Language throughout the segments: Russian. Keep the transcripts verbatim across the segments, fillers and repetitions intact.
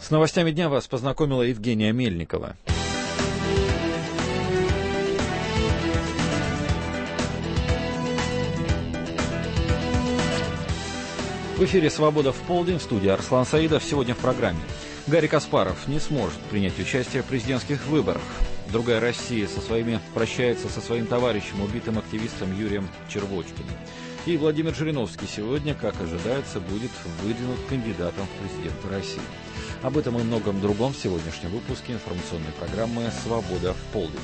С новостями дня вас познакомила Евгения Мельникова. В эфире «Свобода в полдень», в студии Арслан Саидов. Сегодня в программе. Гарри Каспаров не сможет принять участие в президентских выборах. Другая Россия со своими прощается со своим товарищем, убитым активистом Юрием Червочкиным. И Владимир Жириновский сегодня, как ожидается, будет выдвинут кандидатом в президенты России. Об этом и многом другом в сегодняшнем выпуске информационной программы «Свобода в полдень».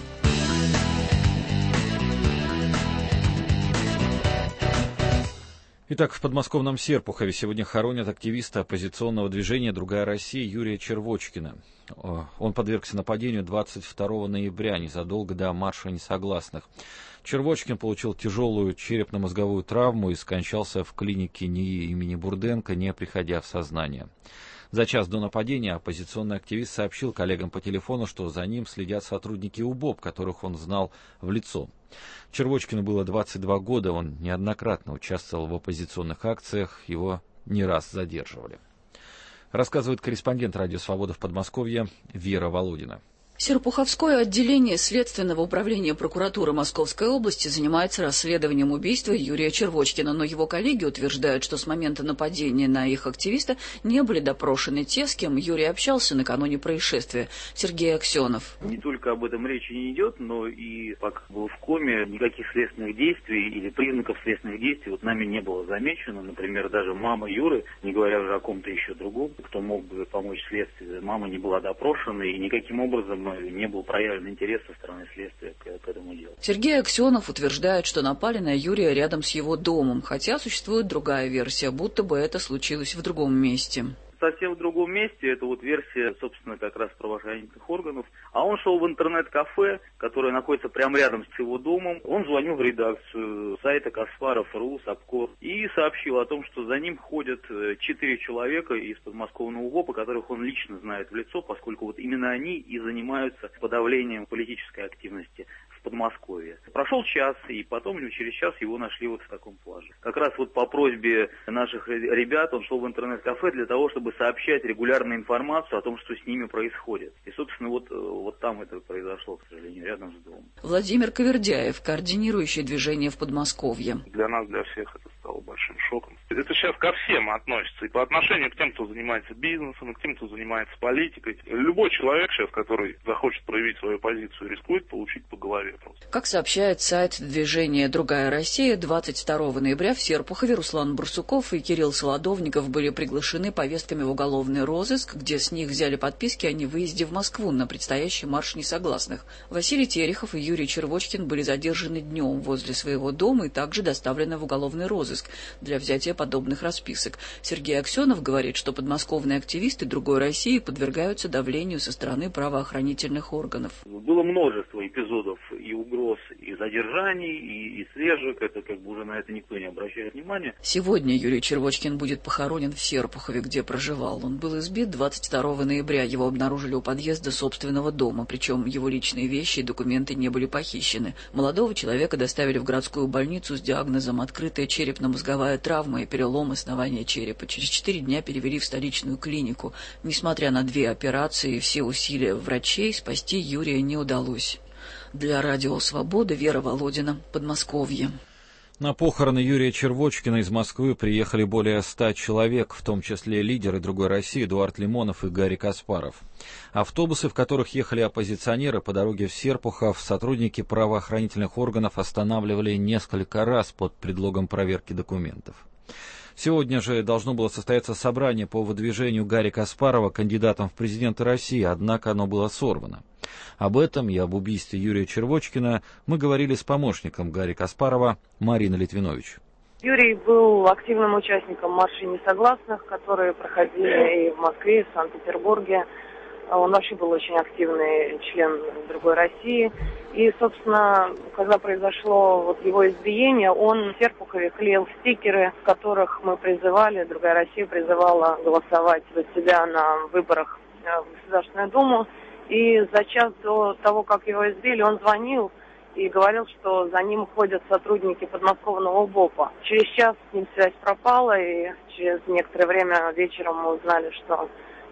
Итак, в подмосковном Серпухове сегодня хоронят активиста оппозиционного движения «Другая Россия» Юрия Червочкина. Он подвергся нападению двадцать второго ноября, незадолго до марша несогласных. Червочкин получил тяжелую черепно-мозговую травму и скончался в клинике НИИ имени Бурденко, не приходя в сознание. За час до нападения оппозиционный активист сообщил коллегам по телефону, что за ним следят сотрудники УБОП, которых он знал в лицо. Червочкину было двадцать два года, он неоднократно участвовал в оппозиционных акциях, его не раз задерживали. Рассказывает корреспондент «Радио Свобода» в Подмосковье Вера Володина. Серпуховское отделение Следственного управления прокуратуры Московской области занимается расследованием убийства Юрия Червочкина, но его коллеги утверждают, что с момента нападения на их активиста не были допрошены те, с кем Юрий общался накануне происшествия. Сергей Аксенов. Не только об этом речи не идет, но и пока был в коме, никаких следственных действий или признаков следственных действий вот нами не было замечено. Например, даже мама Юры, не говоря уже о ком-то еще другом, кто мог бы помочь следствию, мама не была допрошена и никаким образом не был проявлен интерес со стороны следствия к, к этому делу. Сергей Аксенов утверждает, что напали на Юрия рядом с его домом, хотя существует другая версия, будто бы это случилось в другом месте. Совсем в другом месте, это вот версия, собственно, как раз правоохранительных органов. А он шел в интернет-кафе, которое находится прямо рядом с его домом. Он звонил в редакцию сайта Каспаров точка ру, Сапкор, и сообщил о том, что за ним ходят четыре человека из подмосковного УГОПа, которых он лично знает в лицо, поскольку вот именно они и занимаются подавлением политической активности в Подмосковье. Прошел час, и потом через час его нашли вот в таком плаже. Как раз вот по просьбе наших ребят он шел в интернет-кафе для того, чтобы сообщать регулярно информацию о том, что с ними происходит. И, собственно, вот, вот там это произошло, к сожалению, рядом с домом. Владимир Ковердяев, координирующий движение в Подмосковье. Для нас, для всех это стало большим шоком. Это сейчас ко всем относится. И по отношению к тем, кто занимается бизнесом, и к тем, кто занимается политикой. Любой человек сейчас, который захочет проявить свою позицию, рискует получить по голове просто. Как сообщает сайт движения «Другая Россия», двадцать второго ноября в Серпухове Руслан Барсуков и Кирилл Солодовников были приглашены повестками в уголовный розыск, где с них взяли подписки о невыезде в Москву на предстоящий марш несогласных. Василий Терехов и Юрий Червочкин были задержаны днем возле своего дома и также доставлены в уголовный розыск для взятия подобных расписок. Сергей Аксенов говорит, что подмосковные активисты «Другой России» подвергаются давлению со стороны правоохранительных органов. Было множество эпизодов и угроз, и задержаний, и, и слежек. Это как бы уже на это никто не обращает внимания. Сегодня Юрий Червочкин будет похоронен в Серпухове, где проживал. Он был избит двадцать второго ноября. Его обнаружили у подъезда собственного дома, причем его личные вещи и документы не были похищены. Молодого человека доставили в городскую больницу с диагнозом открытая черепно-мозговая травма и перелом основания черепа. Через четыре дня перевели в столичную клинику. Несмотря на две операции и все усилия врачей, спасти Юрия не удалось. Для радио «Свобода» Вера Володина, Подмосковье. На похороны Юрия Червочкина из Москвы приехали более ста человек, в том числе лидеры «Другой России» Эдуард Лимонов и Гарри Каспаров. Автобусы, в которых ехали оппозиционеры, по дороге в Серпухов сотрудники правоохранительных органов останавливали несколько раз под предлогом проверки документов. Сегодня же должно было состояться собрание по выдвижению Гарри Каспарова кандидатом в президенты России, однако оно было сорвано. Об этом и об убийстве Юрия Червочкина мы говорили с помощником Гарри Каспарова Мариной Литвинович. Юрий был активным участником маршей несогласных, которые проходили и в Москве, и в Санкт-Петербурге. Он вообще был очень активный член «Другой России». И, собственно, когда произошло вот его избиение, он в Серпухове клеил стикеры, в которых мы призывали, «Другая Россия» призывала голосовать за себя на выборах в Государственную Думу. И за час до того, как его избили, он звонил и говорил, что за ним ходят сотрудники подмосковного УБОПа. Через час с ним связь пропала, и через некоторое время вечером мы узнали, что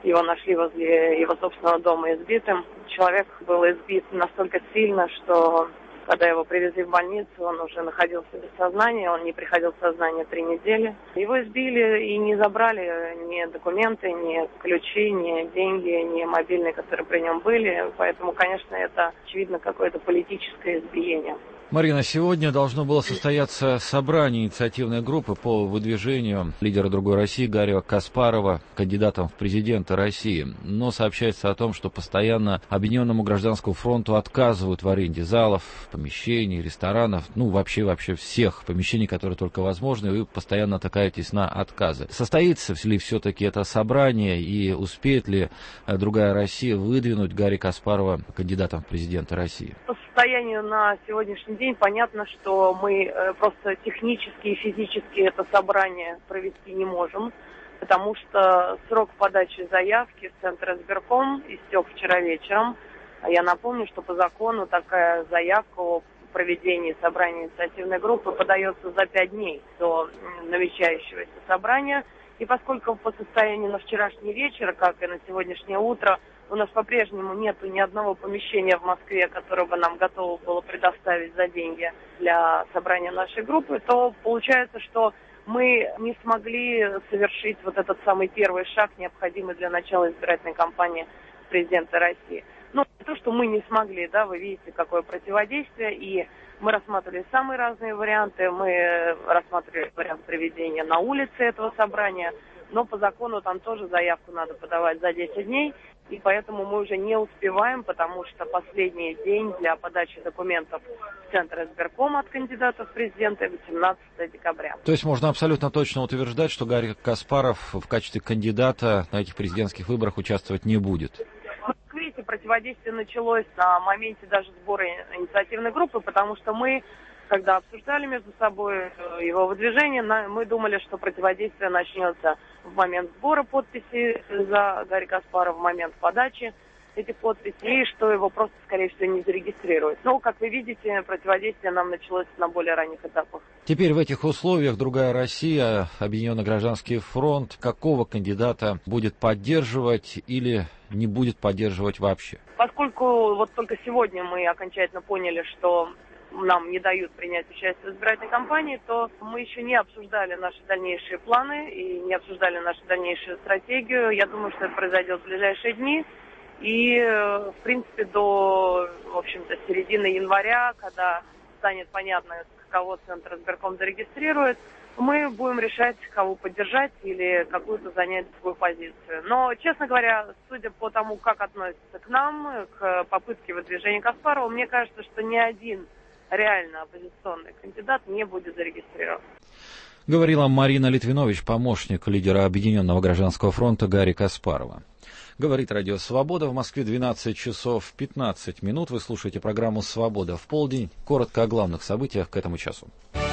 Его нашли возле его собственного дома избитым. Человек был избит настолько сильно, что когда его привезли в больницу, он уже находился без сознания, он не приходил в сознание три недели. Его избили и не забрали ни документы, ни ключи, ни деньги, ни мобильные, которые при нем были. Поэтому, конечно, это, очевидно, какое-то политическое избиение. Марина, сегодня должно было состояться собрание инициативной группы по выдвижению лидера «Другой России» Гарри Каспарова кандидатом в президенты России. Но сообщается о том, что постоянно Объединенному гражданскому фронту отказывают в аренде залов, помещений, ресторанов, ну вообще вообще всех помещений, которые только возможны, и вы постоянно натыкаетесь на отказы. Состоится ли все-таки это собрание и успеет ли «Другая Россия» выдвинуть Гарри Каспарова кандидатом в президенты России? По состоянию на сегодняшний день понятно, что мы просто технически и физически это собрание провести не можем, потому что срок подачи заявки в Центр избирком истек вчера вечером. Я напомню, что по закону такая заявка о проведении собрания инициативной группы подается за пять дней до намечающегося собрания. И поскольку по состоянию на вчерашний вечер, как и на сегодняшнее утро, у нас по-прежнему нет ни одного помещения в Москве, которое бы нам готово было предоставить за деньги для собрания нашей группы, то получается, что мы не смогли совершить вот этот самый первый шаг, необходимый для начала избирательной кампании президента России. Ну, то, что мы не смогли, да, вы видите, какое противодействие, и мы рассматривали самые разные варианты, мы рассматривали вариант проведения на улице этого собрания, но по закону там тоже заявку надо подавать за десять дней, и поэтому мы уже не успеваем, потому что последний день для подачи документов в Центр избиркома от кандидатов в президенты восемнадцатого декабря. То есть можно абсолютно точно утверждать, что Гарри Каспаров в качестве кандидата на этих президентских выборах участвовать не будет? Видите, противодействие началось на моменте даже сбора инициативной группы, потому что мы, когда обсуждали между собой его выдвижение, мы думали, что противодействие начнется в момент сбора подписей за Гарри Каспарова, в момент подачи этих подписей, и что его просто, скорее всего, не зарегистрируют. Но, как вы видите, противодействие нам началось на более ранних этапах. Теперь в этих условиях «Другая Россия», Объединенный гражданский фронт, какого кандидата будет поддерживать или не будет поддерживать вообще? Поскольку вот только сегодня мы окончательно поняли, что нам не дают принять участие в избирательной кампании, то мы еще не обсуждали наши дальнейшие планы и не обсуждали нашу дальнейшую стратегию. Я думаю, что это произойдет в ближайшие дни. И, в принципе, до, в общем-то, середины января, когда станет понятно, кого Центр избирком зарегистрирует, мы будем решать, кого поддержать или какую-то занять свою позицию. Но, честно говоря, судя по тому, как относятся к нам, к попытке выдвижения Каспарова, мне кажется, что ни один реально оппозиционный кандидат не будет зарегистрирован. Говорила Марина Литвинович, помощник лидера Объединенного гражданского фронта Гарри Каспарова. Говорит Радио Свобода. В Москве двенадцать часов пятнадцать минут. Вы слушаете программу «Свобода в полдень». Коротко о главных событиях к этому часу.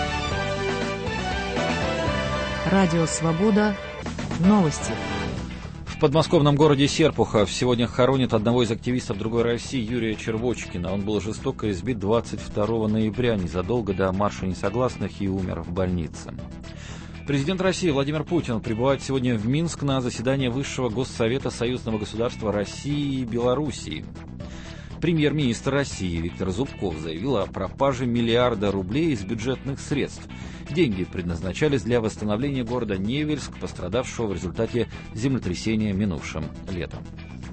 Радио Свобода. Новости. В подмосковном городе Серпухов сегодня хоронят одного из активистов «Другой России» Юрия Червочкина. Он был жестоко избит двадцать второго ноября, незадолго до марша несогласных, и умер в больнице. Президент России Владимир Путин прибывает сегодня в Минск на заседание Высшего Госсовета союзного государства России и Белоруссии. Премьер-министр России Виктор Зубков заявил о пропаже миллиарда рублей из бюджетных средств. Деньги предназначались для восстановления города Невельск, пострадавшего в результате землетрясения минувшим летом.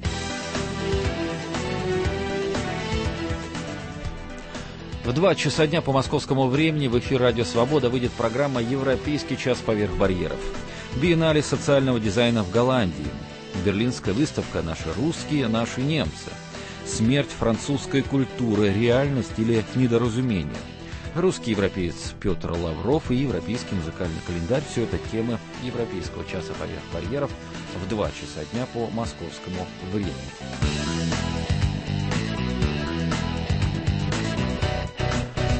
В два часа дня по московскому времени в эфир «Радио Свобода» выйдет программа «Европейский час поверх барьеров». Биеннале социального дизайна в Голландии. Берлинская выставка «Наши русские, наши немцы». Смерть французской культуры, реальность или недоразумение. Русский европеец Петр Лавров и европейский музыкальный календарь. Все это темы Европейского часа поверх барьеров в два часа дня по московскому времени. В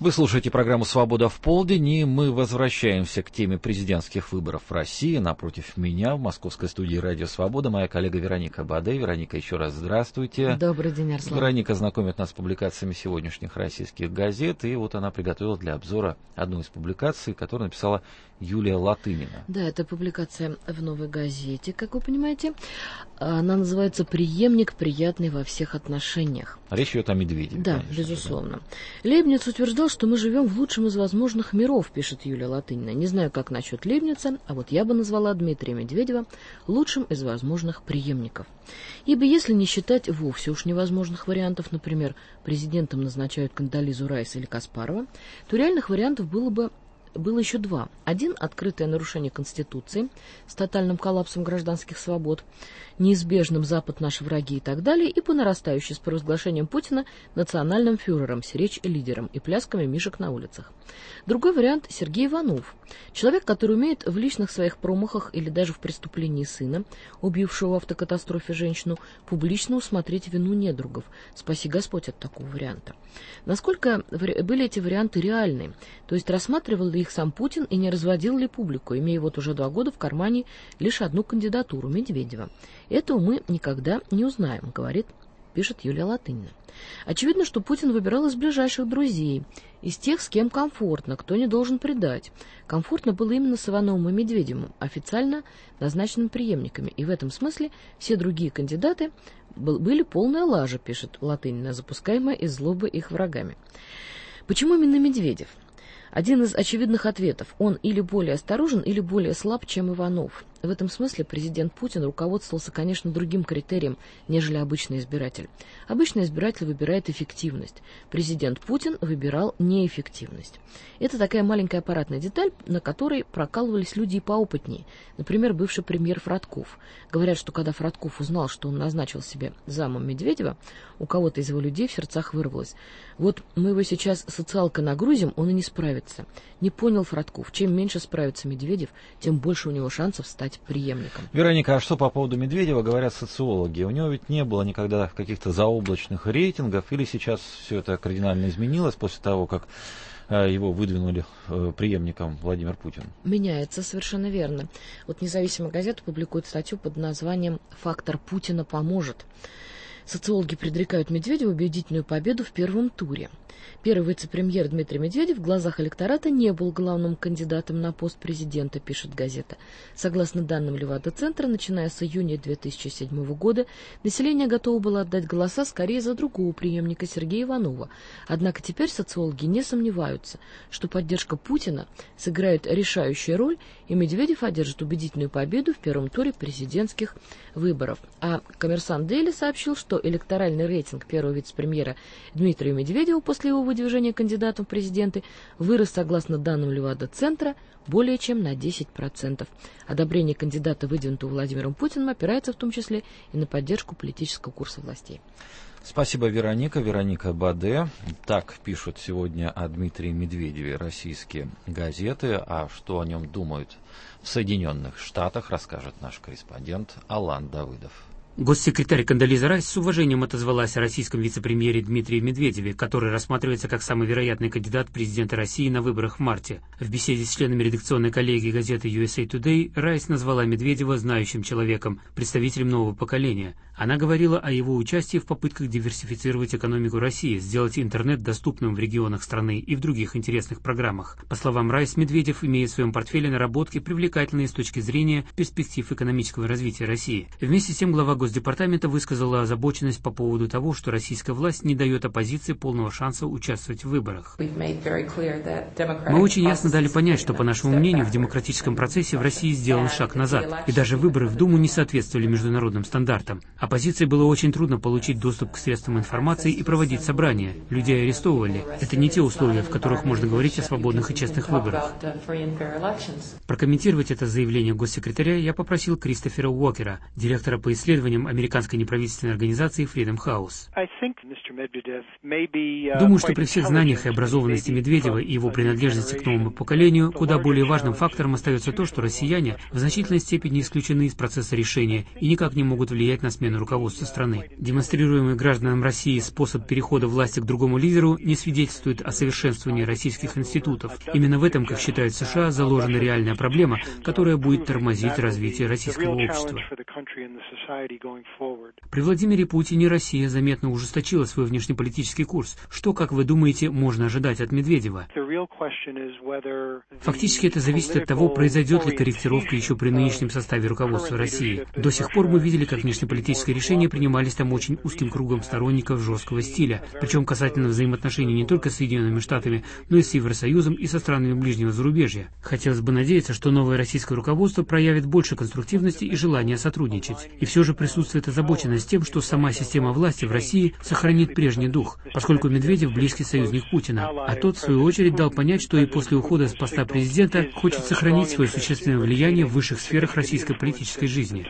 Вы слушаете программу «Свобода в полдень», и мы возвращаемся к теме президентских выборов в России. Напротив меня в московской студии «Радио Свобода» моя коллега Вероника Баде. Вероника, еще раз здравствуйте. Добрый день, Арслан. Вероника знакомит нас с публикациями сегодняшних российских газет, и вот она приготовила для обзора одну из публикаций, которую написала Юлия Латынина. Да, это публикация в «Новой газете», как вы понимаете. Она называется «Преемник, приятный во всех отношениях». Речь идет о Медведеве. Да, конечно, безусловно. Да. Лейбниц утверждал, что мы живем в лучшем из возможных миров, пишет Юлия Латынина. Не знаю, как насчет Лейбница, а вот я бы назвала Дмитрия Медведева лучшим из возможных преемников. Ибо если не считать вовсе уж невозможных вариантов, например, президентом назначают Кондолизу Райс или Каспарова, то реальных вариантов было бы было еще два. Один – открытое нарушение Конституции с тотальным коллапсом гражданских свобод, неизбежным Запад наши враги и так далее, и по нарастающей с провозглашением Путина национальным фюрером, с речь лидером и плясками мишек на улицах. Другой вариант – Сергей Иванов. Человек, который умеет в личных своих промахах или даже в преступлении сына, убившего в автокатастрофе женщину, публично усмотреть вину недругов. Спаси Господь от такого варианта. Насколько были эти варианты реальны? То есть рассматривал ли их сам Путин и не разводил ли публику, имея вот уже два года в кармане лишь одну кандидатуру – Медведева? Этого мы никогда не узнаем, говорит, пишет Юлия Латынина. Очевидно, что Путин выбирал из ближайших друзей, из тех, с кем комфортно, кто не должен предать. Комфортно было именно с Ивановым и Медведевым, официально назначенными преемниками, и в этом смысле все другие кандидаты были полная лажа, пишет Латынина, запускаемая из злобы их врагами. Почему именно Медведев? Один из очевидных ответов – он или более осторожен, или более слаб, чем Иванов. В этом смысле президент Путин руководствовался, конечно, другим критерием, нежели обычный избиратель. Обычный избиратель выбирает эффективность. Президент Путин выбирал неэффективность. Это такая маленькая аппаратная деталь, на которой прокалывались люди и поопытнее. Например, бывший премьер Фродков. Говорят, что когда Фродков узнал, что он назначил себе замом Медведева, у кого-то из его людей в сердцах вырвалось: вот мы его сейчас социалкой нагрузим, он и не справится. Не понял Фродков. Чем меньше справится Медведев, тем больше у него шансов стать преемником. Вероника, а что по поводу Медведева говорят социологи? У него ведь не было никогда каких-то заоблачных рейтингов, или сейчас все это кардинально изменилось после того, как его выдвинули преемником Владимир Путин? Меняется, совершенно верно. Вот «Независимая газета» публикует статью под названием «Фактор Путина поможет». Социологи предрекают Медведеву убедительную победу в первом туре. Первый вице-премьер Дмитрий Медведев в глазах электората не был главным кандидатом на пост президента, пишет газета. Согласно данным Левада-центра, начиная с июня две тысячи седьмого года, население готово было отдать голоса скорее за другого преемника Сергея Иванова. Однако теперь социологи не сомневаются, что поддержка Путина сыграет решающую роль, и Медведев одержит убедительную победу в первом туре президентских выборов. А «Коммерсант Дейли» сообщил, что электоральный рейтинг первого вице-премьера Дмитрия Медведева после его выдвижения кандидатом в президенты вырос, согласно данным Левада-центра, более чем на десять процентов. Одобрение кандидата, выдвинутого Владимиром Путиным, опирается в том числе и на поддержку политического курса властей. Спасибо, Вероника. Вероника Баде. Так пишут сегодня о Дмитрии Медведеве российские газеты. А что о нем думают в Соединенных Штатах, расскажет наш корреспондент Алан Давыдов. Госсекретарь Кондолиза Райс с уважением отозвалась о российском вице-премьере Дмитрии Медведеве, который рассматривается как самый вероятный кандидат в президенты России на выборах в марте. В беседе с членами редакционной коллегии газеты ю эс эй Today Райс назвала Медведева знающим человеком, представителем нового поколения. Она говорила о его участии в попытках диверсифицировать экономику России, сделать интернет доступным в регионах страны и в других интересных программах. По словам Райс, Медведев имеет в своем портфеле наработки, привлекательные с точки зрения перспектив экономического развития России. Вместе с тем глава Госдепартамента высказала озабоченность по поводу того, что российская власть не дает оппозиции полного шанса участвовать в выборах. Мы очень ясно дали понять, что, по нашему мнению, в демократическом процессе в России сделан шаг назад, и даже выборы в Думу не соответствовали международным стандартам. Оппозиции было очень трудно получить доступ к средствам информации и проводить собрания. Людей арестовывали. Это не те условия, в которых можно говорить о свободных и честных выборах. Прокомментировать это заявление госсекретаря я попросил Кристофера Уокера, директора по исследованию исследованиям американской неправительственной организации Freedom House. Думаю, что при всех знаниях и образованности Медведева и его принадлежности к новому поколению, куда более важным фактором остается то, что россияне в значительной степени исключены из процесса решения и никак не могут влиять на смену руководства страны. Демонстрируемый гражданам России способ перехода власти к другому лидеру не свидетельствует о совершенствовании российских институтов. Именно в этом, как считают США, заложена реальная проблема, которая будет тормозить развитие российского общества. При Владимире Путине Россия заметно ужесточила свой внешнеполитический курс. Что, как вы думаете, можно ожидать от Медведева? Фактически это зависит от того, произойдет ли корректировка еще при нынешнем составе руководства России. До сих пор мы видели, как внешнеполитические решения принимались там очень узким кругом сторонников жесткого стиля, причем касательно взаимоотношений не только с Соединенными Штатами, но и с Евросоюзом и со странами ближнего зарубежья. Хотелось бы надеяться, что новое российское руководство проявит больше конструктивности и желания сотрудничать. И все же присутствует озабоченность тем, что сама система власти в России сохранит прежний дух, поскольку Медведев близкий союзник Путина, а тот, в свою очередь, дал понять, что и после ухода с поста президента хочет сохранить свое существенное влияние в высших сферах российской политической жизни.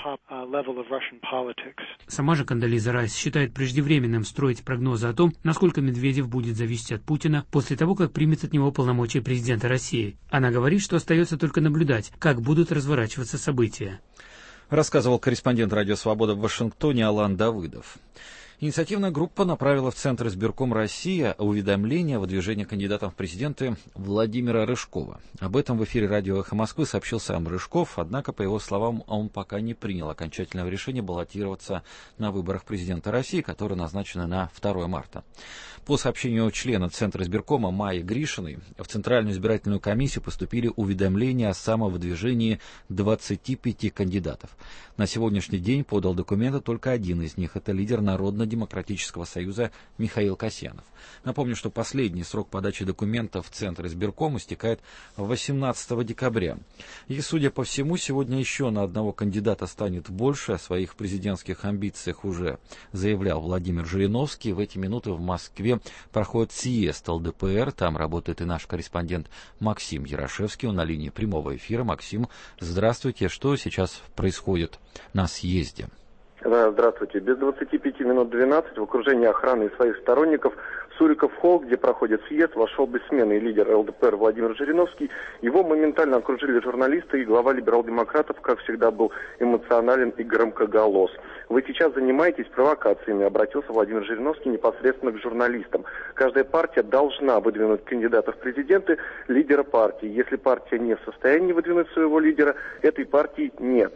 Сама же Кондолиза Райс считает преждевременным строить прогнозы о том, насколько Медведев будет зависеть от Путина после того, как примет от него полномочия президента России. Она говорит, что остается только наблюдать, как будут разворачиваться события. Рассказывал корреспондент «Радио Свобода» в Вашингтоне Алан Давыдов. Инициативная группа направила в Центр избирком России уведомление о выдвижении кандидатом в президенты Владимира Рыжкова. Об этом в эфире радио «Эхо Москвы» сообщил сам Рыжков, однако, по его словам, он пока не принял окончательного решения баллотироваться на выборах президента России, которые назначены на второе марта. По сообщению члена Центра избиркома Майи Гришиной, в Центральную избирательную комиссию поступили уведомления о самовыдвижении двадцати пяти кандидатов. На сегодняшний день подал документы только один из них. Это лидер Народно-демократического союза Михаил Касьянов. Напомню, что последний срок подачи документов в Центр избирком истекает восемнадцатого декабря. И, судя по всему, сегодня еще на одного кандидата станет больше. О своих президентских амбициях уже заявлял Владимир Жириновский. В эти минуты в Москве проходит съезд эл дэ пэ эр. Там работает и наш корреспондент Максим Ярошевский. Он на линии прямого эфира. Максим, здравствуйте. Что сейчас происходит на съезде? Да, здравствуйте. Без двадцати пяти минут двенадцать в окружении охраны и своих сторонников в Суриков-холл, где проходит съезд, вошел бессменный лидер эл дэ пэ эр Владимир Жириновский. Его моментально окружили журналисты, и глава либерал-демократов, как всегда, был эмоционален и громкоголос. Вы сейчас занимаетесь провокациями, обратился Владимир Жириновский непосредственно к журналистам. Каждая партия должна выдвинуть кандидата в президенты, лидера партии. Если партия не в состоянии выдвинуть своего лидера, этой партии нет.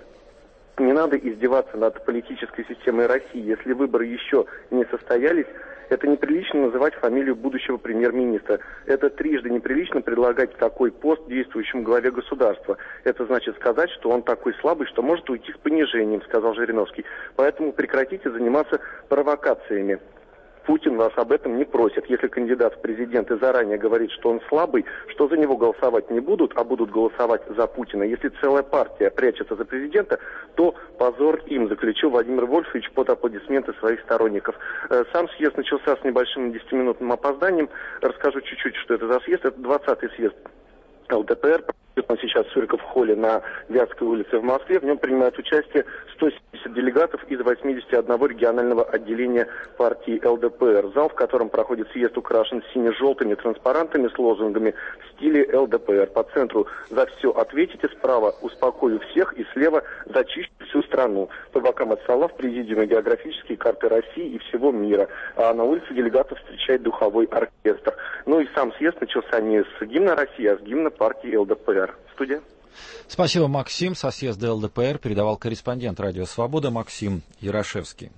Не надо издеваться над политической системой России. Если выборы еще не состоялись, это неприлично называть фамилию будущего премьер-министра. Это трижды неприлично предлагать такой пост действующему главе государства. Это значит сказать, что он такой слабый, что может уйти с понижением, сказал Жириновский. Поэтому прекратите заниматься провокациями. Путин вас об этом не просит. Если кандидат в президенты заранее говорит, что он слабый, что за него голосовать не будут, а будут голосовать за Путина. Если целая партия прячется за президента, то позор им, заключил Владимир Вольфович под аплодисменты своих сторонников. Сам съезд начался с небольшим десятиминутным опозданием. Расскажу чуть-чуть, что это за съезд. Это двадцатый съезд эл дэ пэ эр. Он сейчас в Суриков-холле на Вятской улице в Москве. В нем принимают участие сто семьдесят делегатов из восьмидесяти одного регионального отделения партии эл дэ пэ эр. Зал, в котором проходит съезд, украшен сине-желтыми транспарантами с лозунгами в стиле эл дэ пэ эр. По центру «За все ответите», справа «Успокою всех» и слева «Зачищу всю страну». По бокам от стола в президиуме географические карты России и всего мира. А на улице делегатов встречает духовой оркестр. Ну и сам съезд начался не с гимна России, а с гимна партии эл дэ пэ эр. Студия. Спасибо, Максим. Со съезда эл дэ пэ эр передавал корреспондент «Радио Свобода» Максим Ярошевский.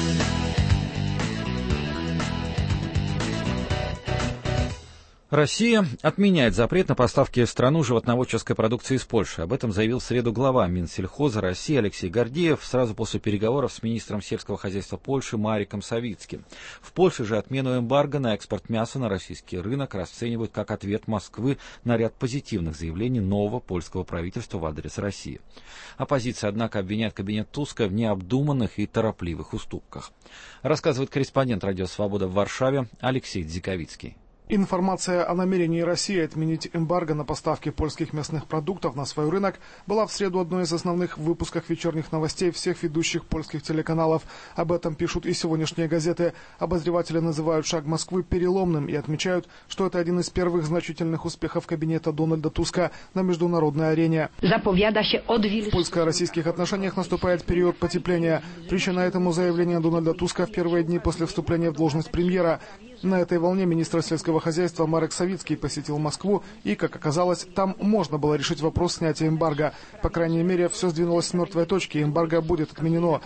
Россия отменяет запрет на поставки в страну животноводческой продукции из Польши. Об этом заявил в среду глава Минсельхоза России Алексей Гордеев сразу после переговоров с министром сельского хозяйства Польши Мариком Савицким. В Польше же отмену эмбарго на экспорт мяса на российский рынок расценивают как ответ Москвы на ряд позитивных заявлений нового польского правительства в адрес России. Оппозиция, однако, обвиняет кабинет Туска в необдуманных и торопливых уступках. Рассказывает корреспондент «Радио Свобода» в Варшаве Алексей Дзиковицкий. Информация о намерении России отменить эмбарго на поставки польских мясных продуктов на свой рынок была в среду одной из основных в выпусках вечерних новостей всех ведущих польских телеканалов. Об этом пишут и сегодняшние газеты. Обозреватели называют шаг Москвы переломным и отмечают, что это один из первых значительных успехов кабинета Дональда Туска на международной арене. В польско-российских отношениях наступает период потепления. Причина этому заявление Дональда Туска в первые дни после вступления в должность премьера. На этой волне министр сельского хозяйства Марек Савицкий посетил Москву, и, как оказалось, там можно было решить вопрос снятия эмбарго. По крайней мере, все сдвинулось с мертвой точки, эмбарго будет отменено,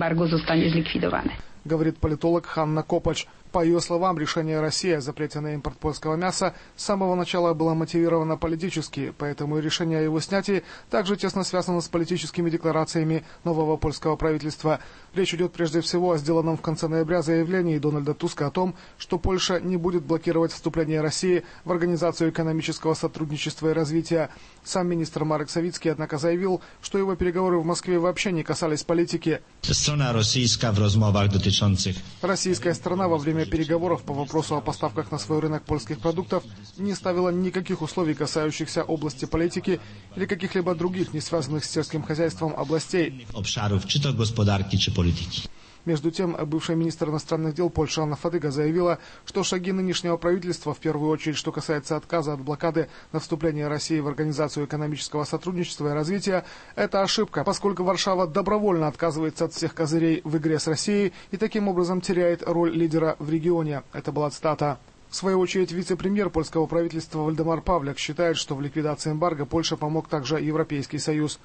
говорит политолог Ханна Копач. По ее словам, решение России о запрете на импорт польского мяса с самого начала было мотивировано политически, поэтому решение о его снятии также тесно связано с политическими декларациями нового польского правительства. Речь идет прежде всего о сделанном в конце ноября заявлении Дональда Туска о том, что Польша не будет блокировать вступление России в Организацию экономического сотрудничества и развития. Сам министр Марек Савицкий, однако, заявил, что его переговоры в Москве вообще не касались политики. Российская сторона во время переговоров по вопросу о поставках на свой рынок польских продуктов не ставила никаких условий, касающихся области политики или каких-либо других, не связанных с сельским хозяйством, областей. Между тем, бывший министр иностранных дел Польши Анна Фадыга заявила, что шаги нынешнего правительства, в первую очередь, что касается отказа от блокады на вступление России в Организацию экономического сотрудничества и развития, это ошибка, поскольку Варшава добровольно отказывается от всех козырей в игре с Россией и таким образом теряет роль лидера в регионе. Это была цитата. В свою очередь, вице-премьер польского правительства Вальдемар Павляк считает, что в ликвидации эмбарго Польше помог также Европейский Союз.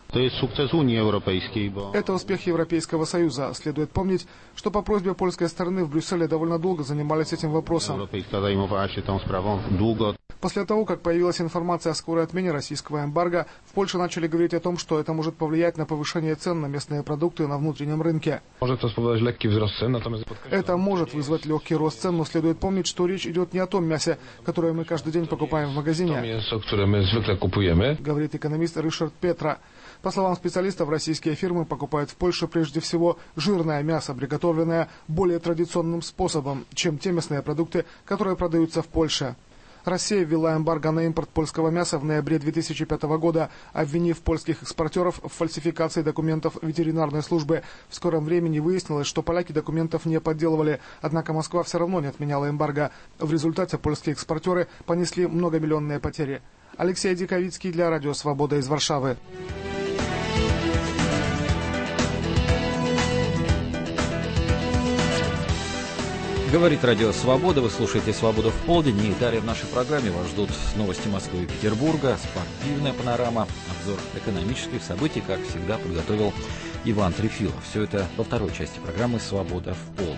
Это успех Европейского Союза. Следует помнить, что по просьбе польской стороны в Брюсселе довольно долго занимались этим вопросом. После того, как появилась информация о скорой отмене российского эмбарго, в Польше начали говорить о том, что это может повлиять на повышение цен на местные продукты на внутреннем рынке. Это может вызвать легкий рост цен, но следует помнить, что речь идет не о том мясе, которое мы каждый день покупаем в магазине, говорит экономист Ришард Петра. По словам специалистов, российские фирмы покупают в Польше прежде всего жирное мясо, приготовленное более традиционным способом, чем те мясные продукты, которые продаются в Польше. Россия ввела эмбарго на импорт польского мяса в ноябре две тысячи пятого года, обвинив польских экспортеров в фальсификации документов ветеринарной службы. В скором времени выяснилось, что поляки документов не подделывали, однако Москва все равно не отменяла эмбарго. В результате польские экспортеры понесли многомиллионные потери. Алексей Диковицкий для Радио Свобода из Варшавы. Говорит Радио Свобода, вы слушаете «Свобода в полдень», и далее в нашей программе вас ждут новости Москвы и Петербурга, спортивная панорама, обзор экономических событий, как всегда, подготовил Иван Трефилов. Все это во второй части программы «Свобода в полдень».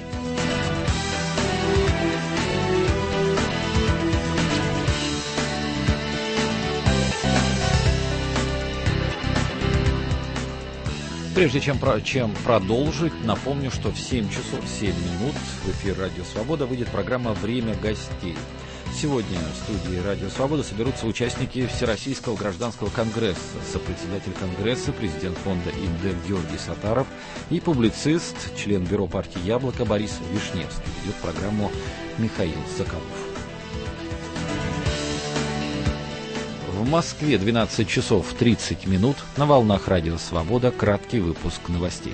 Прежде чем, чем продолжить, напомню, что в семь часов семь минут в эфир Радио Свобода выйдет программа «Время гостей». Сегодня в студии Радио Свобода соберутся участники Всероссийского гражданского конгресса, сопредседатель конгресса, президент фонда «Индер» Георгий Сатаров и публицист, член бюро партии «Яблоко» Борис Вишневский. Ведет программу Михаил Соколов. В Москве двенадцать часов тридцать минут. На волнах Радио Свобода краткий выпуск новостей.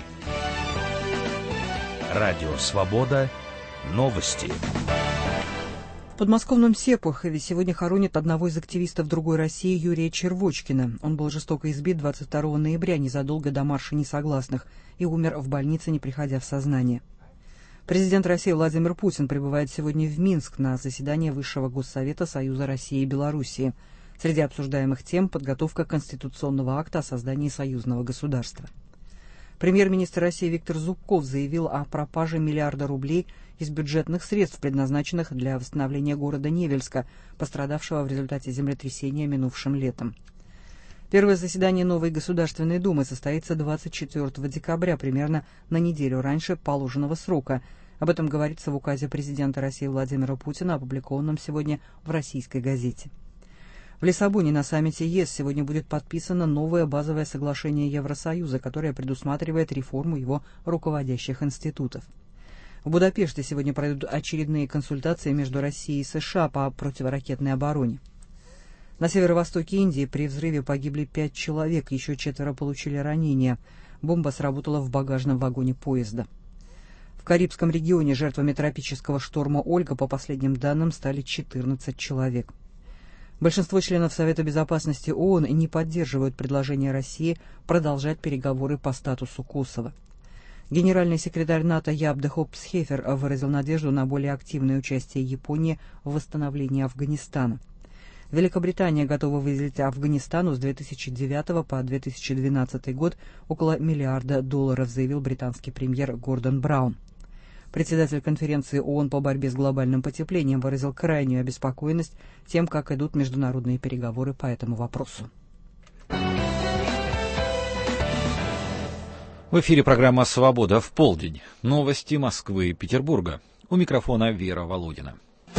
Радио Свобода. Новости. В подмосковном Серпухове сегодня хоронят одного из активистов «Другой России» Юрия Червочкина. Он был жестоко избит двадцать второго ноября, незадолго до марша несогласных, и умер в больнице, не приходя в сознание. Президент России Владимир Путин прибывает сегодня в Минск на заседание Высшего Госсовета Союза России и Белоруссии. Среди обсуждаемых тем – подготовка конституционного акта о создании союзного государства. Премьер-министр России Виктор Зубков заявил о пропаже миллиарда рублей из бюджетных средств, предназначенных для восстановления города Невельска, пострадавшего в результате землетрясения минувшим летом. Первое заседание новой Государственной Думы состоится двадцать четвёртого декабря, примерно на неделю раньше положенного срока. Об этом говорится в указе президента России Владимира Путина, опубликованном сегодня в «Российской газете». В Лиссабоне на саммите ЕС сегодня будет подписано новое базовое соглашение Евросоюза, которое предусматривает реформу его руководящих институтов. В Будапеште сегодня пройдут очередные консультации между Россией и США по противоракетной обороне. На северо-востоке Индии при взрыве погибли пять человек, еще четверо получили ранения. Бомба сработала в багажном вагоне поезда. В Карибском регионе жертвами тропического шторма Ольга, по последним данным, стали четырнадцать человек. Большинство членов Совета Безопасности ООН не поддерживают предложение России продолжать переговоры по статусу Косово. Генеральный секретарь НАТО Яп де Хоop Схефер выразил надежду на более активное участие Японии в восстановлении Афганистана. Великобритания готова выделить Афганистану с две тысячи девятого по две тысячи двенадцатый год около миллиарда долларов, заявил британский премьер Гордон Браун. Председатель конференции ООН по борьбе с глобальным потеплением выразил крайнюю обеспокоенность тем, как идут международные переговоры по этому вопросу. В эфире программа «Свобода в полдень». Новости Москвы и Петербурга. У микрофона Вера Володина.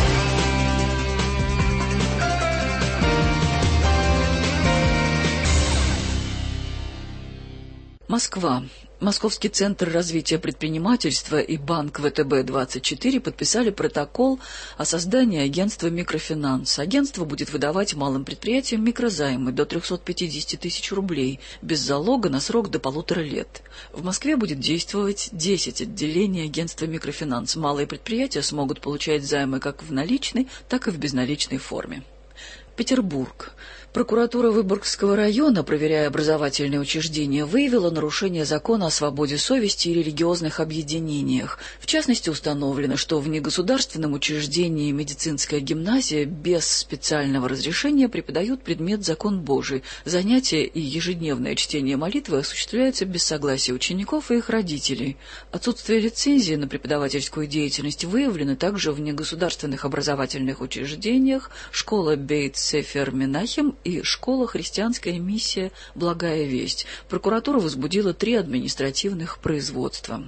Москва. Московский центр развития предпринимательства и банк вэ тэ бэ двадцать четыре подписали протокол о создании агентства «Микрофинанс». Агентство будет выдавать малым предприятиям микрозаймы до триста пятьдесят тысяч рублей без залога на срок до полутора лет. В Москве будет действовать десять отделений агентства «Микрофинанс». Малые предприятия смогут получать займы как в наличной, так и в безналичной форме. Петербург. Прокуратура Выборгского района, проверяя образовательные учреждения, выявила нарушение закона о свободе совести и религиозных объединениях. В частности, установлено, что в негосударственном учреждении медицинская гимназия без специального разрешения преподают предмет «Закон Божий». Занятия и ежедневное чтение молитвы осуществляются без согласия учеников и их родителей. Отсутствие лицензии на преподавательскую деятельность выявлено также в негосударственных образовательных учреждениях, школа Бейт-Сефер Менахем и школа «Христианская миссия. Благая весть». Прокуратура возбудила три административных производства.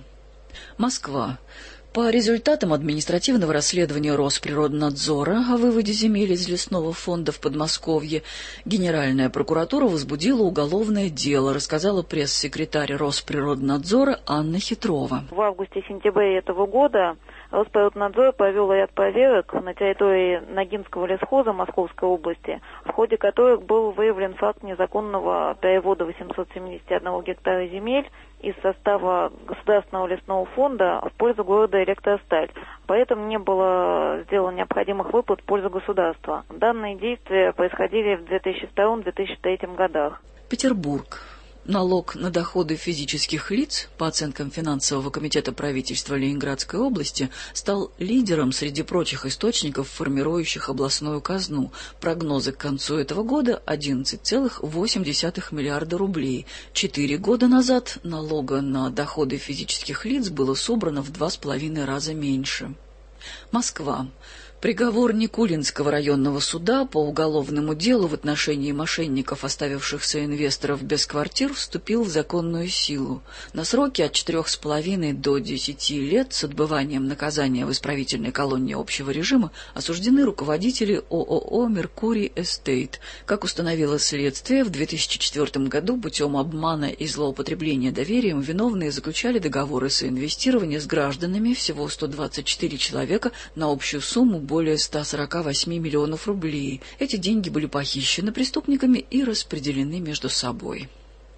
Москва. По результатам административного расследования Росприроднадзора о выводе земель из лесного фонда в Подмосковье Генеральная прокуратура возбудила уголовное дело, рассказала пресс-секретарь Росприроднадзора Анна Хитрова. В августе-сентябре этого года Росприроднадзор провел ряд проверок на территории Ногинского лесхоза Московской области, в ходе которых был выявлен факт незаконного перевода восемьсот семьдесят один гектара земель из состава Государственного лесного фонда в пользу города Электросталь. Поэтому не было сделано необходимых выплат в пользу государства. Данные действия происходили в две тысячи втором — две тысячи третьем годах. Петербург. Налог на доходы физических лиц, по оценкам финансового комитета правительства Ленинградской области, стал лидером среди прочих источников, формирующих областную казну. Прогнозы к концу этого года – одиннадцать целых восемь десятых миллиарда рублей. Четыре года назад налога на доходы физических лиц было собрано в два с половиной раза меньше. Москва. Приговор Никулинского районного суда по уголовному делу в отношении мошенников, оставивших соинвесторов без квартир, вступил в законную силу. На сроки от четырех с половиной до десяти лет с отбыванием наказания в исправительной колонии общего режима осуждены руководители ООО «Меркурий Эстейт». Как установило следствие, в две тысячи четвёртом году путем обмана и злоупотребления доверием виновные заключали договоры соинвестирования с гражданами, всего сто двадцать четыре человека, на общую сумму более ста сорока восьми миллионов рублей. Эти деньги были похищены преступниками и распределены между собой.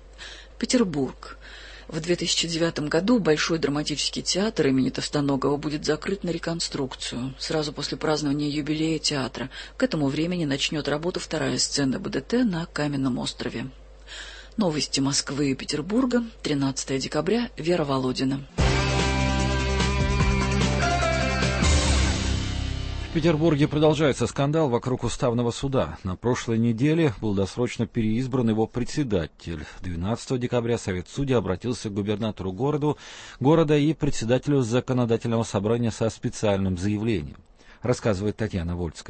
Петербург. В две тысячи девятом году Большой драматический театр имени Товстоногова будет закрыт на реконструкцию. Сразу после празднования юбилея театра. К этому времени начнет работу вторая сцена бэ дэ тэ на Каменном острове. Новости Москвы и Петербурга. тринадцатое декабря. Вера Володина. В Петербурге продолжается скандал вокруг Уставного суда. На прошлой неделе был досрочно переизбран его председатель. двенадцатого декабря Совет судей обратился к губернатору города, города и председателю законодательного собрания со специальным заявлением. Рассказывает Татьяна Вольская.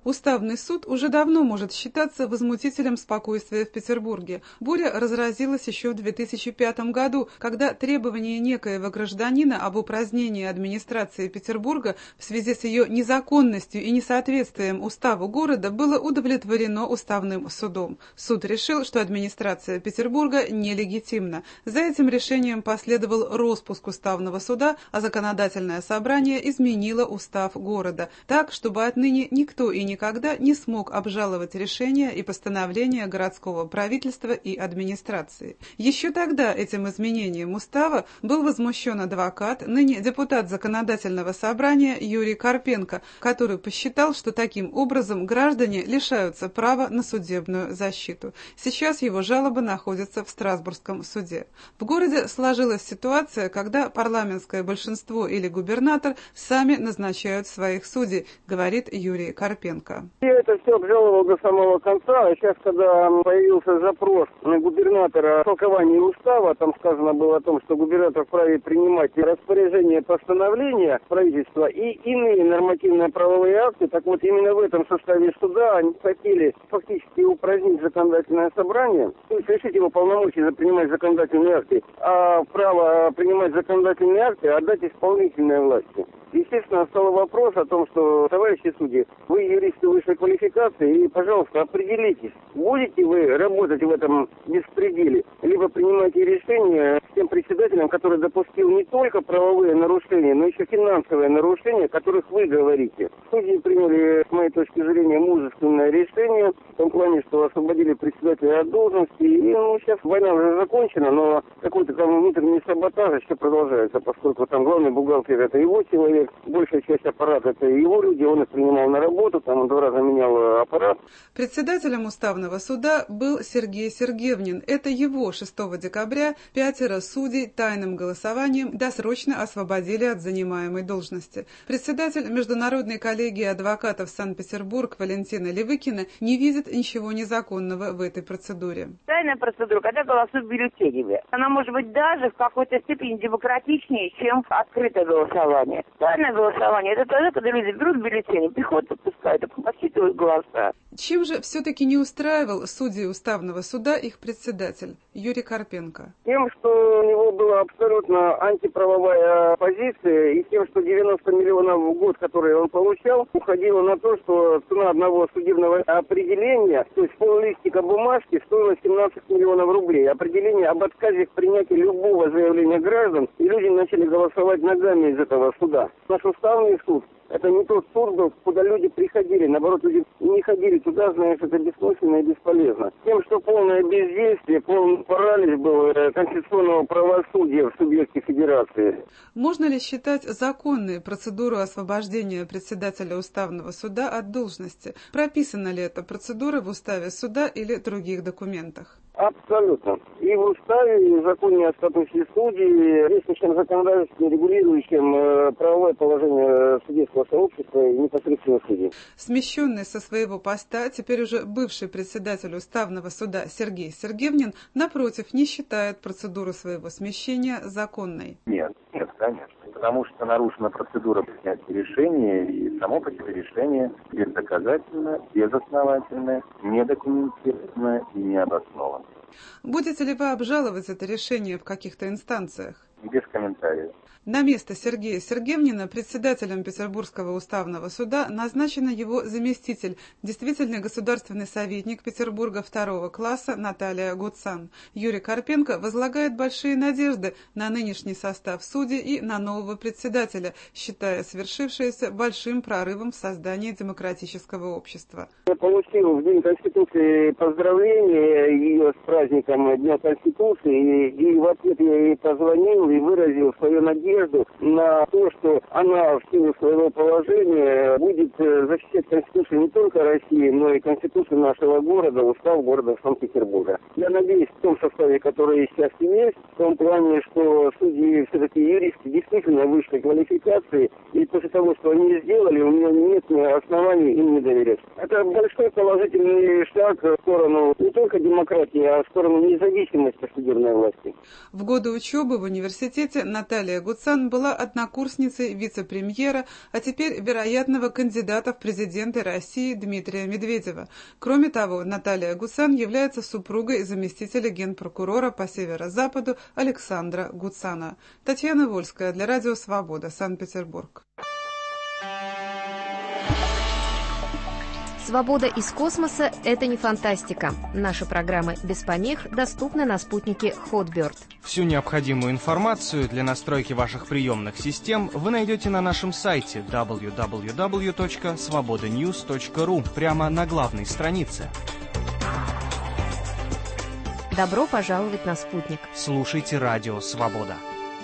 Уставный суд уже давно может считаться возмутителем спокойствия в Петербурге. Буря разразилась еще в две тысячи пятом году, когда требование некоего гражданина об упразднении администрации Петербурга в связи с ее незаконностью и несоответствием уставу города было удовлетворено уставным судом. Суд решил, что администрация Петербурга нелегитимна. За этим решением последовал роспуск уставного суда, а законодательное собрание изменило устав города так, чтобы отныне никто и никогда не смог обжаловать решения и постановления городского правительства и администрации. Еще тогда этим изменением устава был возмущен адвокат, ныне депутат законодательного собрания Юрий Карпенко, который посчитал, что таким образом граждане лишаются права на судебную защиту. Сейчас его жалоба находится в Страсбургском суде. В городе сложилась ситуация, когда парламентское большинство или губернатор сами назначают своих судей, говорит Юрий Карпенко. Я это все обжаловал до самого конца, а сейчас, когда появился запрос на губернатора о толковании устава, там сказано было о том, что губернатор вправе принимать распоряжения, постановления правительства и иные нормативно-правовые акты, так вот именно в этом составе суда они хотели фактически упразднить законодательное собрание, то есть лишить его полномочий принимать законодательные акты, а право принимать законодательные акты отдать исполнительной власти. Естественно, стал вопрос о том, что, товарищи судьи, вы юристы высшей квалификации, и, пожалуйста, определитесь, будете вы работать в этом беспределе, либо принимайте решение с тем председателем, который допустил не только правовые нарушения, но еще финансовые нарушения, о которых вы говорите. Судьи приняли, с моей точки зрения, мужественное решение, в том плане, что освободили председателя от должности, и ну, сейчас война уже закончена, но какой-то там внутренний саботаж еще продолжается, поскольку там главный бухгалтер — это его человек, большая часть аппарата — это его люди, он их принимал на работу, там он два раза менял аппарат. Председателем уставного суда был Сергей Сергевнин. Это его шестого декабря пятеро судей тайным голосованием досрочно освободили от занимаемой должности. Председатель Международной коллегии адвокатов Санкт-Петербург Валентина Левыкина не видит ничего незаконного в этой процедуре. Тайная процедура, когда голосуют бюллетенями, она может быть даже в какой-то степени демократичнее, чем открытое голосование. Тайное голосование — это тогда, когда люди берут бюллетени, приходят, отпускают, подсчитывают голоса. Чем же все-таки не устраивал судей уставного суда их председатель Юрий Карпенко? Тем, что у него была абсолютно антиправовая позиция, и тем, что девяносто миллионов в год, которые он получал, уходило на то, что цена одного судебного определения, то есть пол-листика бумажки, стоила семнадцать миллионов рублей. Определение об отказе в принятии любого заявления граждан, и люди начали голосовать ногами из этого суда. Наш уставный суд — это не тот суд был, куда люди приходили. Наоборот, люди не ходили туда, зная, что это бессмысленно и бесполезно. Тем, что полное бездействие, полный паралич был конституционного правосудия в субъекте федерации. Можно ли считать законной процедуру освобождения председателя уставного суда от должности? Прописана ли эта процедура в уставе суда или других документах? Абсолютно. И в уставе, и в законе о статусе судей, действующем законодательстве, регулирующем э, правовое положение судейского сообщества и непосредственно судей. Смещенный со своего поста, теперь уже бывший председатель уставного суда Сергей Сергевнин, напротив, не считает процедуру своего смещения законной. Нет, нет, конечно. Потому что нарушена процедура принятия решения, и само по себе решение бездоказательно, безосновательное, недокументированное и необоснованное. Будете ли вы обжаловать это решение в каких-то инстанциях? Без комментариев. На место Сергея Сергевнина председателем Петербургского уставного суда назначена его заместитель, действительный государственный советник Петербурга второго класса Наталья Гуцан. Юрий Карпенко возлагает большие надежды на нынешний состав судей и на нового председателя, считая свершившееся большим прорывом в создании демократического общества. Я получил в День Конституции поздравления ее с праздником Дня Конституции, и, и в ответ я ей позвонил и выразил свою надежду на то, что она в силу своего положения будет защищать Конституцию не только России, но и Конституцию нашего города, устав города Санкт-Петербурга. Я надеюсь, в том составе, который сейчас есть, в том плане, что судьи все-таки юристы действительно высшей квалификации, и после того, что они сделали, у меня нет оснований им не доверять. Это большой положительный шаг в сторону не только демократии, а в сторону независимости судебной власти. В годы учебы в университете университете Наталья Гуцан была однокурсницей вице-премьера, а теперь вероятного кандидата в президенты России Дмитрия Медведева. Кроме того, Наталья Гуцан является супругой заместителя генпрокурора по Северо-Западу Александра Гуцана. Татьяна Вольская для Радио Свобода, Санкт-Петербург. Свобода из космоса – это не фантастика. Наши программы без помех доступны на спутнике Hotbird. Всю необходимую информацию для настройки ваших приемных систем вы найдете на нашем сайте дабл ю дабл ю дабл ю точка свобода ньюс точка ру прямо на главной странице. Добро пожаловать на спутник. Слушайте Радио Свобода.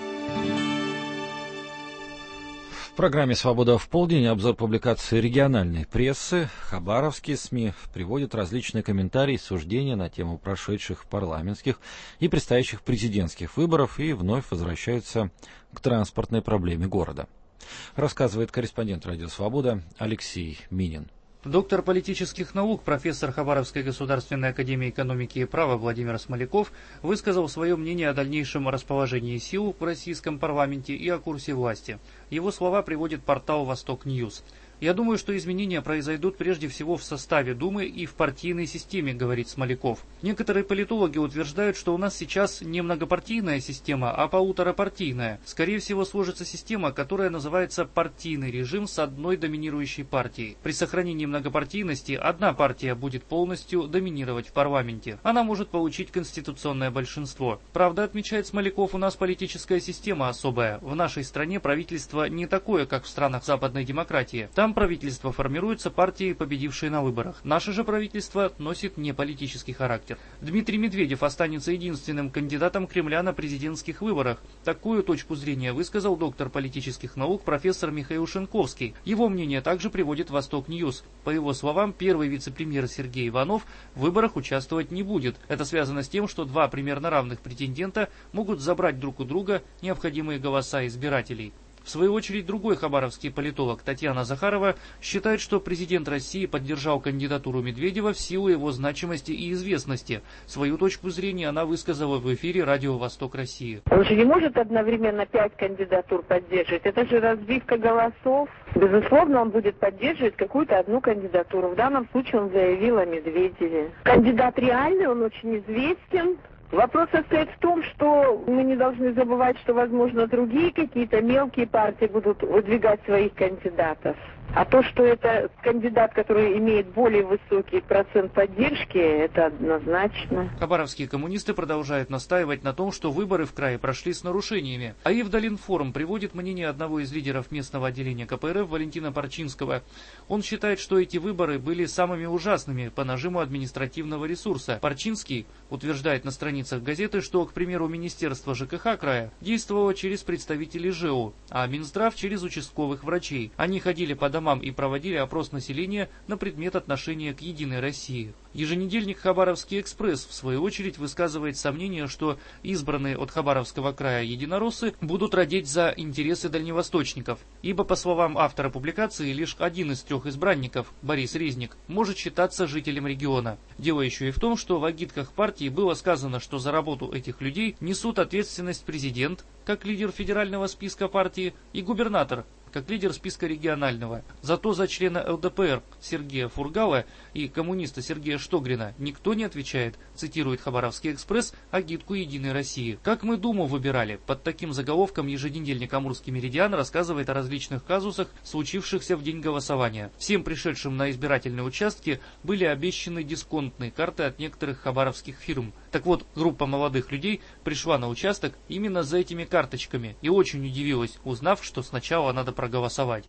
В программе «Свобода в полдень» обзор публикации региональной прессы. Хабаровские СМИ приводят различные комментарии и суждения на тему прошедших парламентских и предстоящих президентских выборов и вновь возвращаются к транспортной проблеме города. Рассказывает корреспондент «Радио Свобода» Алексей Минин. Доктор политических наук, профессор Хабаровской государственной академии экономики и права Владимир Смоляков высказал свое мнение о дальнейшем расположении сил в российском парламенте и о курсе власти. Его слова приводит портал «Восток Ньюс». «Я думаю, что изменения произойдут прежде всего в составе Думы и в партийной системе», говорит Смоляков. Некоторые политологи утверждают, что у нас сейчас не многопартийная система, а полуторапартийная. Скорее всего, сложится система, которая называется партийный режим с одной доминирующей партией. При сохранении многопартийности одна партия будет полностью доминировать в парламенте. Она может получить конституционное большинство. Правда, отмечает Смоляков, у нас политическая система особая. В нашей стране правительство не такое, как в странах западной демократии. Там правительство формируется партией, победившей на выборах. Наше же правительство носит неполитический характер. Дмитрий Медведев останется единственным кандидатом Кремля на президентских выборах. Такую точку зрения высказал доктор политических наук профессор Михаил Шенковский. Его мнение также приводит Восток Ньюс. По его словам, первый вице-премьер Сергей Иванов в выборах участвовать не будет. Это связано с тем, что два примерно равных претендента могут забрать друг у друга необходимые голоса избирателей. В свою очередь, другой хабаровский политолог Татьяна Захарова считает, что президент России поддержал кандидатуру Медведева в силу его значимости и известности. Свою точку зрения она высказала в эфире «Радио Восток России». Он же не может одновременно пять кандидатур поддерживать. Это же разбивка голосов. Безусловно, он будет поддерживать какую-то одну кандидатуру. В данном случае он заявил о Медведеве. Кандидат реальный, он очень известен. Вопрос состоит в том, что мы не должны забывать, что, возможно, другие какие-то мелкие партии будут выдвигать своих кандидатов. А то, что это кандидат, который имеет более высокий процент поддержки, это однозначно. Хабаровские коммунисты продолжают настаивать на том, что выборы в крае прошли с нарушениями. А Евдалинформ приводит мнение одного из лидеров местного отделения ка пэ эр эф Валентина Парчинского. Он считает, что эти выборы были самыми ужасными по нажиму административного ресурса. Парчинский утверждает на страницах газеты, что, к примеру, Министерство жэ ка ха края действовало через представителей жэ о, а Минздрав через участковых врачей. Они ходили по домам и проводили опрос населения на предмет отношения к Единой России. Еженедельник «Хабаровский экспресс» в свою очередь высказывает сомнение, что избранные от Хабаровского края единороссы будут родить за интересы дальневосточников, ибо, по словам автора публикации, лишь один из трех избранников, Борис Резник, может считаться жителем региона. Дело еще и в том, что в агитках партии было сказано, что за работу этих людей несут ответственность президент, как лидер федерального списка партии, и губернатор, как лидер списка регионального. Зато за члена эл дэ пэ эр Сергея Фургала и коммуниста Сергея Штогрина никто не отвечает, цитирует «Хабаровский экспресс» агитку «Единой России». Как мы Думу выбирали? Под таким заголовком еженедельник «Амурский меридиан» рассказывает о различных казусах, случившихся в день голосования. Всем пришедшим на избирательные участки были обещаны дисконтные карты от некоторых хабаровских фирм. Так вот, группа молодых людей пришла на участок именно за этими карточками и очень удивилась, узнав, что сначала надо проголосовать.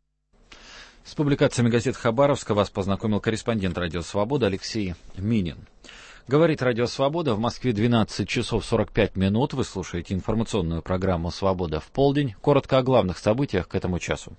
С публикациями газет Хабаровска вас познакомил корреспондент «Радио Свобода» Алексей Минин. Говорит «Радио Свобода», в Москве двенадцать часов сорок пять минут. Вы слушаете информационную программу «Свобода в полдень». Коротко о главных событиях к этому часу.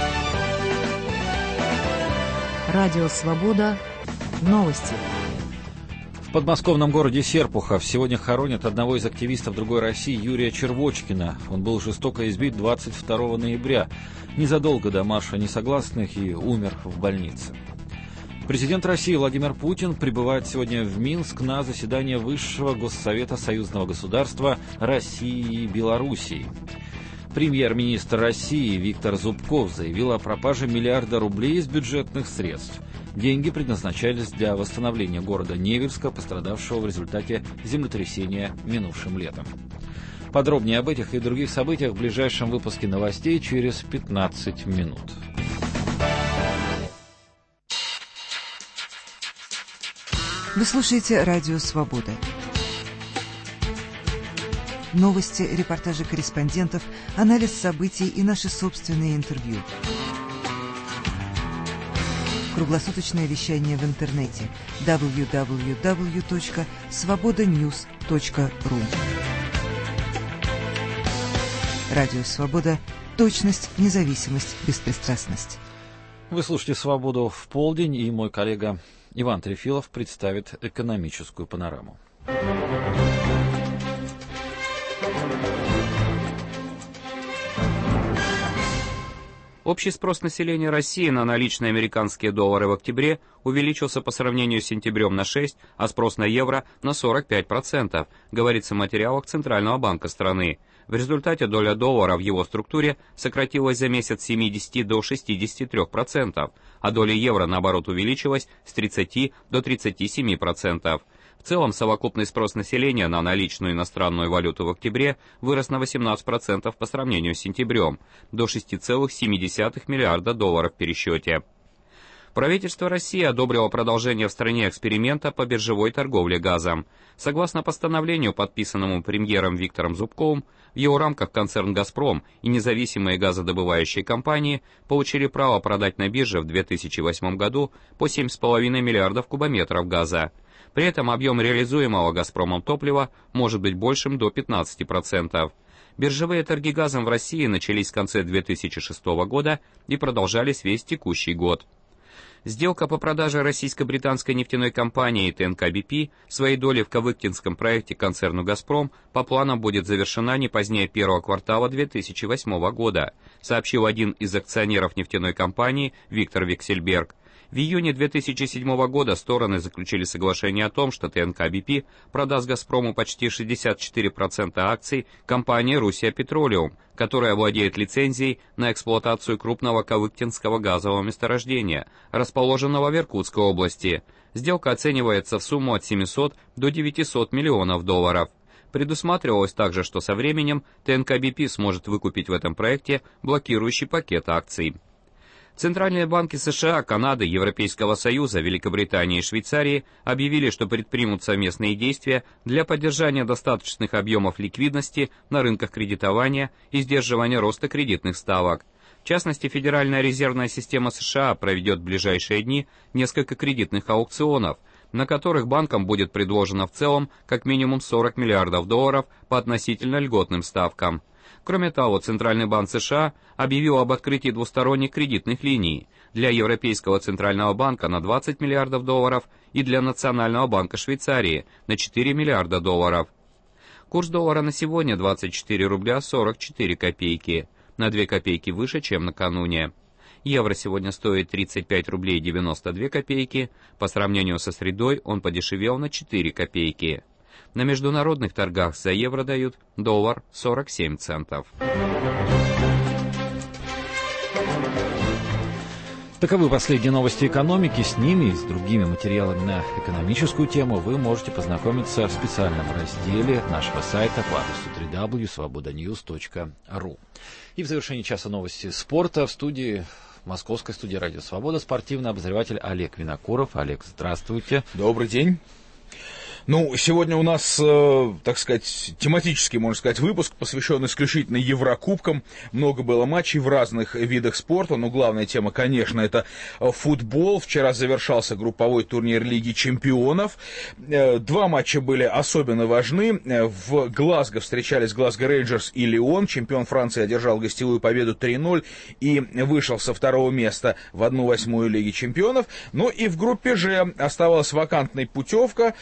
Радио Свобода. Новости. В подмосковном городе Серпухов сегодня хоронят одного из активистов другой России Юрия Червочкина. Он был жестоко избит двадцать второго ноября, незадолго до марша несогласных, и умер в больнице. Президент России Владимир Путин прибывает сегодня в Минск на заседание Высшего Госсовета союзного государства России и Белоруссии. Премьер-министр России Виктор Зубков заявил о пропаже миллиарда рублей из бюджетных средств. Деньги предназначались для восстановления города Невельска, пострадавшего в результате землетрясения минувшим летом. Подробнее об этих и других событиях в ближайшем выпуске новостей через пятнадцать минут. Вы слушаете «Радио Свобода». Новости, репортажи корреспондентов, анализ событий и наши собственные интервью. Круглосуточное вещание в интернете дабл ю дабл ю дабл ю точка свобода ньюс точка ру. Радио Свобода. Точность, независимость, беспристрастность. Вы слушаете «Свободу в полдень», и мой коллега Иван Трефилов представит экономическую панораму. Общий спрос населения России на наличные американские доллары в октябре увеличился по сравнению с сентябрем на шесть, а спрос на евро на сорок пять процентов, говорится в материалах Центрального банка страны. В результате доля доллара в его структуре сократилась за месяц с семидесяти до шестидесяти трёх процентов, а доля евро, наоборот, увеличилась с тридцати до тридцати семи процентов. В целом, совокупный спрос населения на наличную иностранную валюту в октябре вырос на восемнадцать процентов по сравнению с сентябрем, до шести целых семи десятых миллиарда долларов в пересчете. Правительство России одобрило продолжение в стране эксперимента по биржевой торговле газом. Согласно постановлению, подписанному премьером Виктором Зубковым, в его рамках концерн «Газпром» и независимые газодобывающие компании получили право продать на бирже в две тысячи восьмом году по семь с половиной миллиардов кубометров газа. При этом объем реализуемого «Газпромом» топлива может быть большим до пятнадцати процентов. Биржевые торги газом в России начались в конце две тысячи шестого года и продолжались весь текущий год. Сделка по продаже российско-британской нефтяной компании ТНК-БП своей доли в кавыктинском проекте концерну «Газпром» по планам будет завершена не позднее первого квартала две тысячи восьмого года, сообщил один из акционеров нефтяной компании Виктор Виксельберг. В июне две тысячи седьмого года стороны заключили соглашение о том, что ТНК-БП продаст «Газпрому» почти шестьдесят четыре процента акций компании «Руссия Петролиум», которая владеет лицензией на эксплуатацию крупного кавыктинского газового месторождения, расположенного в Иркутской области. Сделка оценивается в сумму от семисот до девятисот миллионов долларов. Предусматривалось также, что со временем ТНК-БП сможет выкупить в этом проекте блокирующий пакет акций. Центральные банки США, Канады, Европейского Союза, Великобритании и Швейцарии объявили, что предпримут совместные действия для поддержания достаточных объемов ликвидности на рынках кредитования и сдерживания роста кредитных ставок. В частности, Федеральная резервная система США проведет в ближайшие дни несколько кредитных аукционов, на которых банкам будет предложено в целом как минимум сорок миллиардов долларов по относительно льготным ставкам. Кроме того, Центральный банк США объявил об открытии двусторонних кредитных линий для Европейского Центрального банка на двадцать миллиардов долларов и для Национального банка Швейцарии на четыре миллиарда долларов. Курс доллара на сегодня двадцать четыре рубля сорок четыре копейки, на две копейки выше, чем накануне. Евро сегодня стоит тридцать пять рублей девяносто две копейки, по сравнению со средой он подешевел на четыре копейки. На международных торгах за евро дают доллар сорок семь центов. Таковы последние новости экономики. С ними и с другими материалами на экономическую тему вы можете познакомиться в специальном разделе нашего сайта по адресу дабл ю дабл ю дабл ю точка свобода ньюс точка ру. И в завершении часа новости спорта в студии, в московской студии «Радио Свобода» спортивный обозреватель Олег Винокуров. Олег, здравствуйте. Добрый день. Ну, сегодня у нас, э, так сказать, тематический, можно сказать, выпуск, посвящен исключительно Еврокубкам. Много было матчей в разных видах спорта, но главная тема, конечно, это футбол. Вчера завершался групповой турнир Лиги Чемпионов. Э, два матча были особенно важны. В Глазго встречались Глазго Рейнджерс и Лион. Чемпион Франции одержал гостевую победу три ноль и вышел со второго места в одну восьмую Лиги Чемпионов. Ну и в группе Ж оставалась вакантной путевка. Ее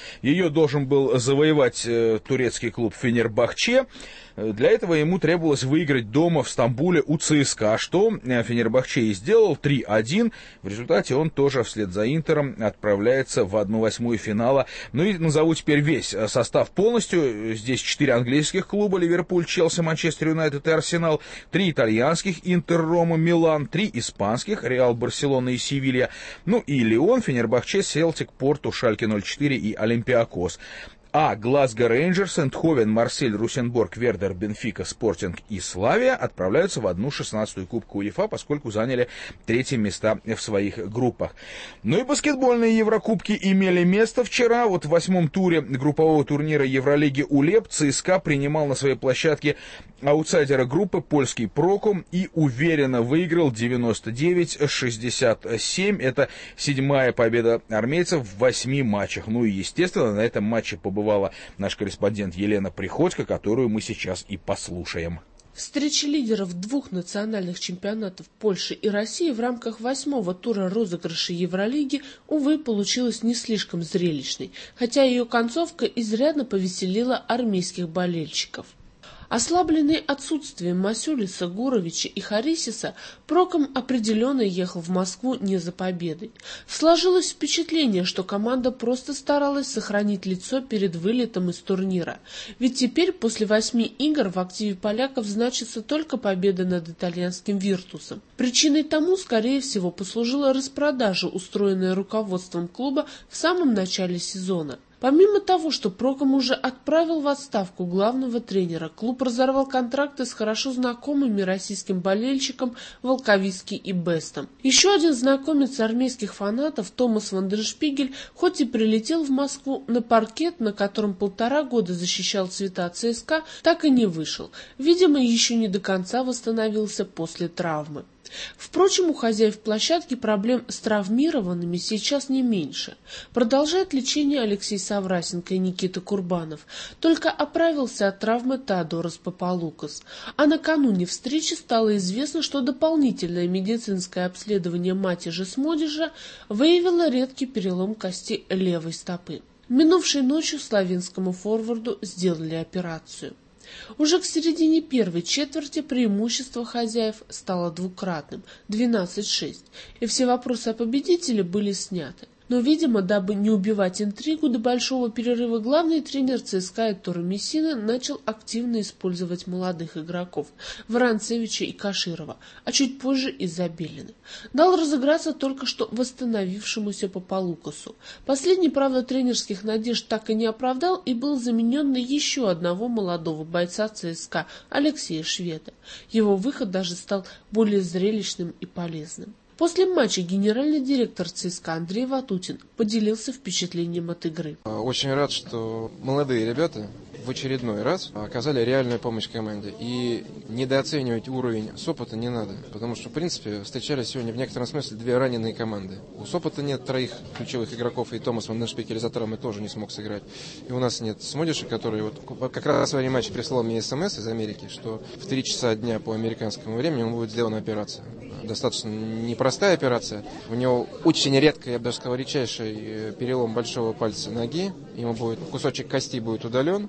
должен был завоевать турецкий клуб Фенербахче. Для этого ему требовалось выиграть дома в Стамбуле у ЦСКА, что Фенербахче и сделал три один. В результате он тоже вслед за Интером отправляется в одну восьмую финала. Ну и назову теперь весь состав полностью. Здесь четыре английских клуба: Ливерпуль, Челси, Манчестер Юнайтед и Арсенал. Три итальянских: Интер, Рома, Милан. Три испанских: Реал, Барселона и Севилья. Ну и Лион, Фенербахче, Селтик, Порту, Шальке ноль четыре и Олимпиакос. А Глазго Рейнджерс, Эндховен, Марсель, Русенбург, Вердер, Бенфика, Спортинг и Славия отправляются в одну шестнадцатую Кубка УЕФА, поскольку заняли третьи места в своих группах. Ну и баскетбольные Еврокубки имели место вчера. Вот в восьмом туре группового турнира Евролиги УЛЕП ЦСКА принимал на своей площадке аутсайдера группы польский Проком и уверенно выиграл девяносто девять шестьдесят семь. Это седьмая победа армейцев в восьми матчах. Ну и, естественно, на этом матче побывала наш корреспондент Елена Приходько, которую мы сейчас и послушаем. Встреча лидеров двух национальных чемпионатов Польши и России в рамках восьмого тура розыгрыша Евролиги, увы, получилась не слишком зрелищной, хотя ее концовка изрядно повеселила армейских болельщиков. Ослабленный отсутствием Масюлиса, Гуровича и Харисиса, Проком определенно ехал в Москву не за победой. Сложилось впечатление, что команда просто старалась сохранить лицо перед вылетом из турнира. Ведь теперь после восьми игр в активе поляков значится только победа над итальянским Виртусом. Причиной тому, скорее всего, послужила распродажа, устроенная руководством клуба в самом начале сезона. Помимо того, что Проком уже отправил в отставку главного тренера, клуб разорвал контракты с хорошо знакомыми российским болельщикам Волковицки и Бестом. Еще один знакомец армейских фанатов, Томас Вандершпигель, хоть и прилетел в Москву на паркет, на котором полтора года защищал цвета ЦСКА, так и не вышел. Видимо, еще не до конца восстановился после травмы. Впрочем, у хозяев площадки проблем с травмированными сейчас не меньше. Продолжает лечение Алексей Саврасенко и Никита Курбанов. Только оправился от травмы Теодорос Папалукас. А накануне встречи стало известно, что дополнительное медицинское обследование Матижа Смодижа выявило редкий перелом кости левой стопы. Минувшей ночью славянскому форварду сделали операцию. Уже к середине первой четверти преимущество хозяев стало двукратным – двенадцать шесть, и все вопросы о победителе были сняты. Но, видимо, дабы не убивать интригу, до большого перерыва главный тренер ЦСКА Ettore Messina начал активно использовать молодых игроков – Воронцевича и Каширова, а чуть позже и Забелина. Дал разыграться только что восстановившемуся Папалукасу. Последний, правда, тренерских надежд так и не оправдал и был заменен на еще одного молодого бойца ЦСКА – Алексея Шведа. Его выход даже стал более зрелищным и полезным. После матча генеральный директор ЦСКА Андрей Ватутин поделился впечатлением от игры. Очень рад, что молодые ребята в очередной раз оказали реальную помощь команде. И недооценивать уровень Сопота не надо, потому что, в принципе, встречались сегодня в некотором смысле две раненые команды. У Сопота нет троих ключевых игроков, и Томас Вандершпигель из-за травмы тоже не смог сыграть. И у нас нет Смодиша, который вот как раз во время матча прислал мне смс из Америки, что в три часа дня по американскому времени ему будет сделана операция. Достаточно непростая операция. У него очень редкий, я бы даже сказал, редчайший перелом большого пальца ноги. Ему будет кусочек кости будет удален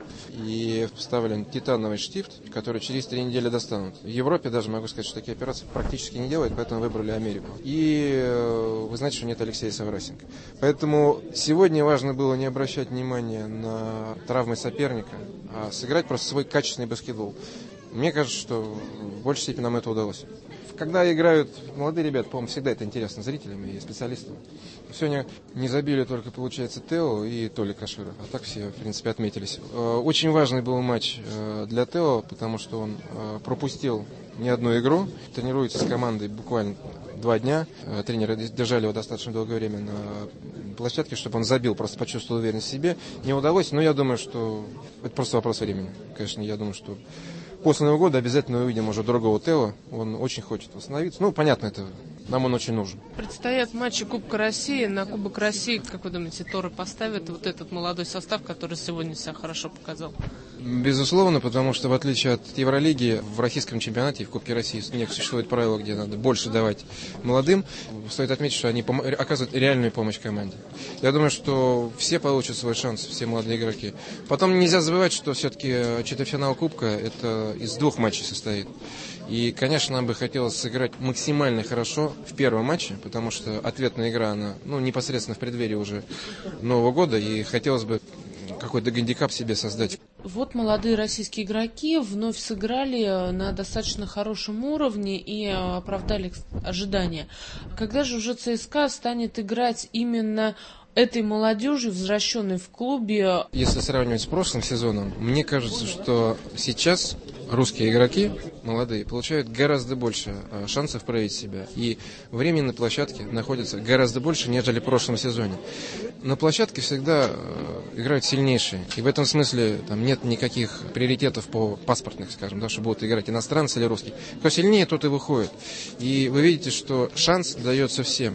и вставлен титановый штифт, который через три недели достанут. В Европе даже могу сказать, что такие операции практически не делают, поэтому выбрали Америку. И вы знаете, что нет Алексея Саврасенко. Поэтому сегодня важно было не обращать внимания на травмы соперника, а сыграть просто свой качественный баскетбол. Мне кажется, что в большей степени нам это удалось. Когда играют молодые ребята, по-моему, всегда это интересно зрителям и специалистам. Сегодня не забили только, получается, Тео и Толя Каширов. А так все, в принципе, отметились. Очень важный был матч для Тео, потому что он пропустил не одну игру. Тренируется с командой буквально два дня. Тренеры держали его достаточно долгое время на площадке, чтобы он забил, просто почувствовал уверенность в себе. Не удалось, но я думаю, что это просто вопрос времени. Конечно, я думаю, что после Нового года обязательно увидим уже другого Тео. Он очень хочет восстановиться. Ну, понятно, это нам он очень нужен. Предстоят матчи Кубка России. На Кубок России, как вы думаете, Торы поставят вот этот молодой состав, который сегодня себя хорошо показал? Безусловно, потому что в отличие от Евролиги, в российском чемпионате и в Кубке России существует правило, где надо больше давать молодым. Стоит отметить, что они пом- оказывают реальную помощь команде. Я думаю, что все получат свой шанс, все молодые игроки. Потом нельзя забывать, что все-таки четвертьфинал Кубка это из двух матчей состоит. И, конечно, нам бы хотелось сыграть максимально хорошо в первом матче, потому что ответная игра, она ну, непосредственно в преддверии уже Нового года, и хотелось бы какой-то гандикап себе создать. Вот молодые российские игроки вновь сыграли на достаточно хорошем уровне и оправдали ожидания. Когда же уже ЦСКА станет играть именно этой молодежи, возвращенной в клубе? Если сравнивать с прошлым сезоном, мне кажется, что сейчас русские игроки, молодые, получают гораздо больше шансов проявить себя. И времени на площадке находится гораздо больше, нежели в прошлом сезоне. На площадке всегда играют сильнейшие. И в этом смысле там нет никаких приоритетов по паспортных, скажем, да, что будут играть иностранцы или русские. Кто сильнее, тот и выходит. И вы видите, что шанс дается всем.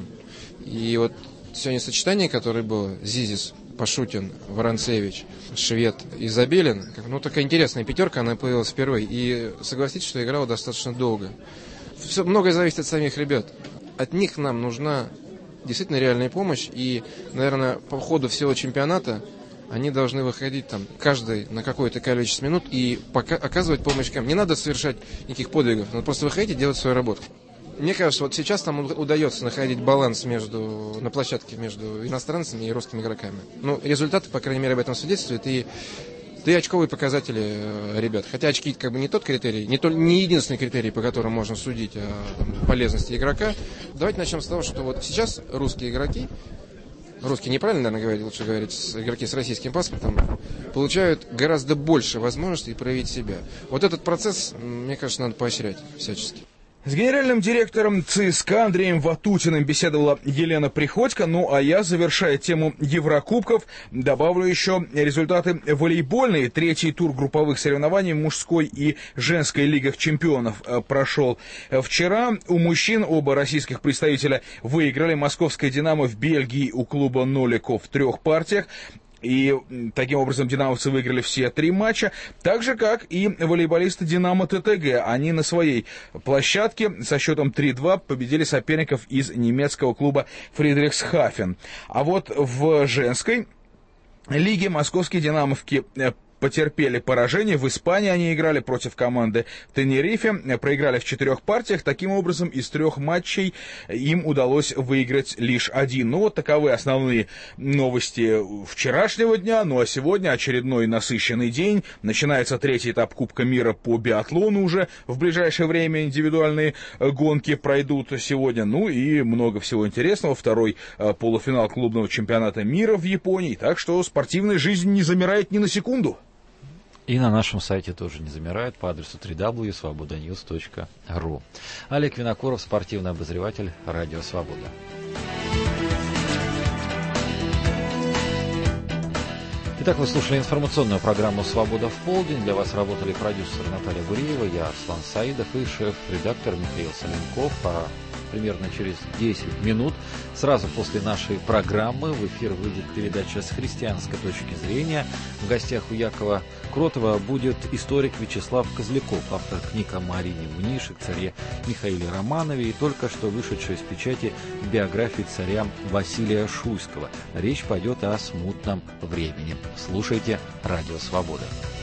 И вот сегодня сочетание, которое было, Зизис, Пашутин, Воронцевич, Швед и Забелин, ну такая интересная пятерка, она появилась впервые. И согласитесь, что играла достаточно долго. Все, многое зависит от самих ребят. От них нам нужна действительно реальная помощь. И, наверное, по ходу всего чемпионата они должны выходить там каждый на какое-то количество минут и пока, оказывать помощь кому. Не надо совершать никаких подвигов, надо просто выходить и делать свою работу. Мне кажется, вот сейчас там удается находить баланс между, на площадке между иностранцами и русскими игроками. Ну, результаты, по крайней мере, об этом свидетельствуют. И, да и очковые показатели ребят. Хотя очки как бы не тот критерий, не, то, не единственный критерий, по которому можно судить о там, полезности игрока. Давайте начнем с того, что вот сейчас русские игроки, русские неправильно, наверное, говорить, лучше говорить, игроки с российским паспортом, получают гораздо больше возможностей проявить себя. Вот этот процесс, мне кажется, надо поощрять всячески. С генеральным директором ЦСКА Андреем Ватутиным беседовала Елена Приходько. Ну а я, завершая тему Еврокубков, добавлю еще результаты волейбольные. Третий тур групповых соревнований в мужской и женской лигах чемпионов прошел вчера. У мужчин оба российских представителя выиграли. Московская «Динамо» в Бельгии у клуба «Нолико» в трех партиях. И таким образом динамовцы выиграли все три матча, так же, как и волейболисты «Динамо» ТТГ. Они на своей площадке со счетом три-два победили соперников из немецкого клуба «Фридрихсхафен». А вот в женской лиге московские «Динамовки» потерпели поражение. В Испании они играли против команды Тенерифе, проиграли в четырех партиях. Таким образом, из трех матчей им удалось выиграть лишь один. Ну, вот таковы основные новости вчерашнего дня. Ну, а сегодня очередной насыщенный день. Начинается третий этап Кубка мира по биатлону уже. В ближайшее время индивидуальные гонки пройдут сегодня. Ну, и много всего интересного. Второй полуфинал клубного чемпионата мира в Японии. Так что спортивная жизнь не замирает ни на секунду. И на нашем сайте тоже не замирает по адресу дабл ю дабл ю дабл ю точка свобода ньюс точка ру. Олег Винокуров, спортивный обозреватель «Радио Свобода». Итак, вы слушали информационную программу «Свобода в полдень». Для вас работали продюсер Наталья Гуреева, я Аслан Саидов и шеф-редактор Михаил Соленков. А примерно через десять минут, сразу после нашей программы, в эфир выйдет передача «С христианской точки зрения». В гостях у Якова Кротова будет историк Вячеслав Козляков, автор книг о Марине Мнишек, царе Михаиле Романове и только что вышедшей из печати биографии царя Василия Шуйского. Речь пойдет о смутном времени. Слушайте «Радио Свобода».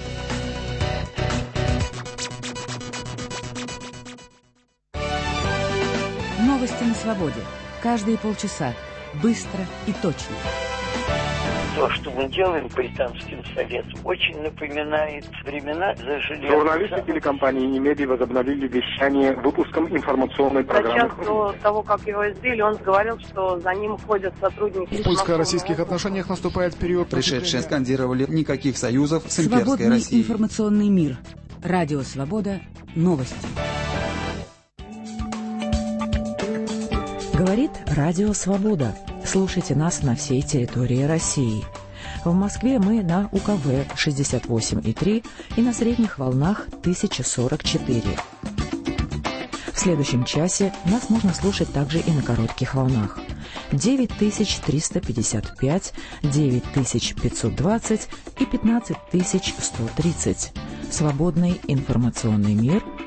Новости на свободе. Каждые полчаса. Быстро и точно. То, что мы делаем британским советом, очень напоминает времена за железом. Журналисты телекомпании «Немеди» возобновили вещание выпуском информационной программы. За час до того, как его избили, он говорил, что за ним ходят сотрудники. В польско-российских отношениях наступает период... Пришедшие скандировали «никаких союзов с имперской Свободный Россией». информационный мир. Радио «Свобода». Новости. Говорит Радио Свобода. Слушайте нас на всей территории России. В Москве мы на У Ка Вэ шестьдесят восемь и три и на средних волнах тысяча сорок четыре. В следующем часе нас можно слушать также и на коротких волнах. девять тысяч триста пятьдесят пять, девять тысяч пятьсот двадцать и пятнадцать тысяч сто тридцать. Свободный информационный мир